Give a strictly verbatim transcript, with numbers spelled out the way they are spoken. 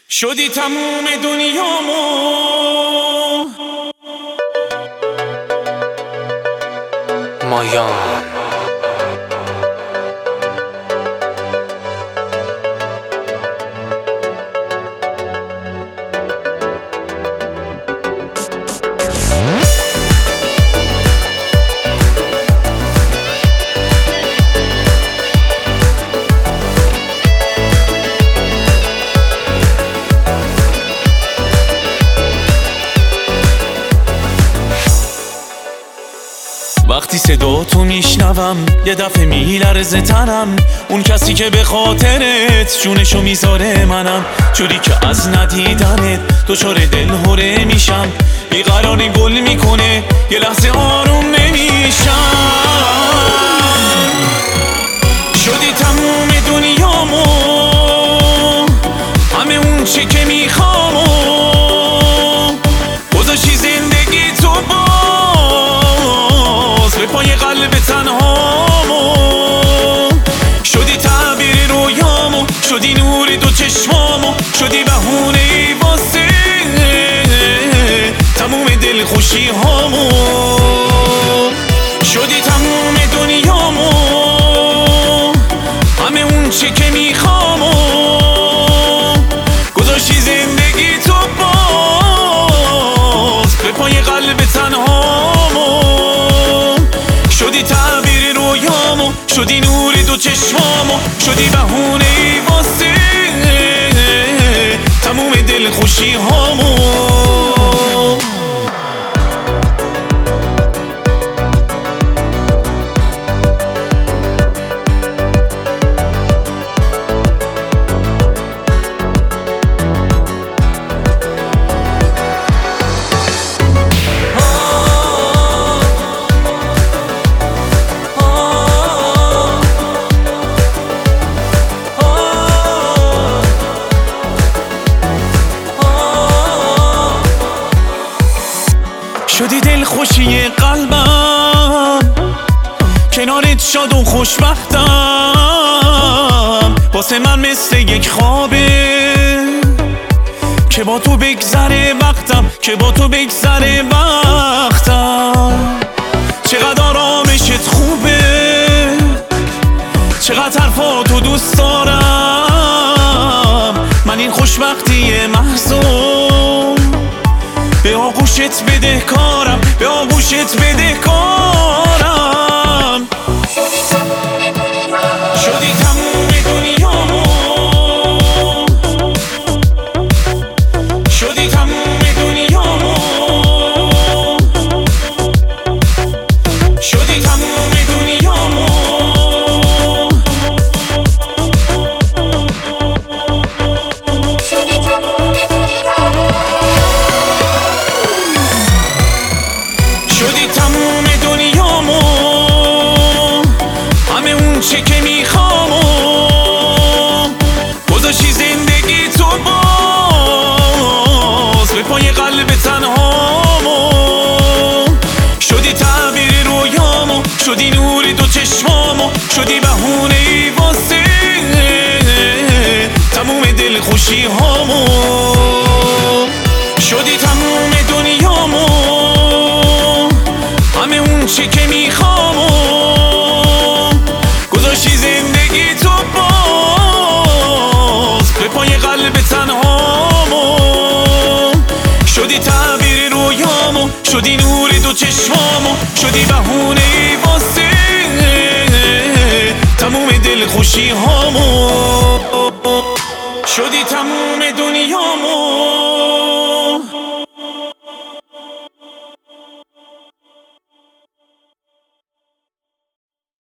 شدی تموم دنیامو. مایان وقتی صدا تو میشنوم یه دفعه میلرزه تنم، اون کسی که به خاطرت جونشو میذاره منم، جوری که از ندیدنت دچار دلهره میشم، بیقراری گل میکنه یه لحظه آروم نمیشم. شدی تموم دنیامو، همه اون چی که میخوامو گذاشتی زندگی تو باز به پای قلب تنهامو. شدی تعبیر رویامو، شدی نور دو چشمامو، شدی بهونه ای واسه تموم دل خوشی هامو. شدی تموم دنیامو، همه اون چی که میخوامو گذاشتی زندگی تو باز به پای قلب تنهامو. شدی تعبیر رویامو، شدی نور دو چشمامو، شدی بهونه ای واسه تموم دل خوشی هامو. شدی دل خوشی قلبم، کنارت شاد و خوشبختم، واسه من مثل یک خوابه که با تو بگذره وقتم، که با تو بگذره وقتم. چقدر آرامشت خوبه، چقدر حرفاتو دوست دارم، من این خوشبختی محضو به آغوشت بده کارم، به آغوشت بده کارم. شدی تموم دنیامو، شدی تموم دنیامو، شدی تموم دنیامو. شدی تموم دنیامو، همه اون چی که میخوامو گذاشتی زندگی تو باز به پای قلب تنهامو. شدی تعبیر رویامو، شدی نور دو چشمامو، شدی بهونه ای واسه تموم دل خوشی هامو. شدی تموم دنیامو، همه اون چی که میخوامو گذاشتی زندگی تو باز به پای قلب تنهامو. شدی تعبیر رویامو، شدی نور دو چشمامو، شدی بهونه ای واسه تموم دل خوشی هامو. شدی تموم دنیامو.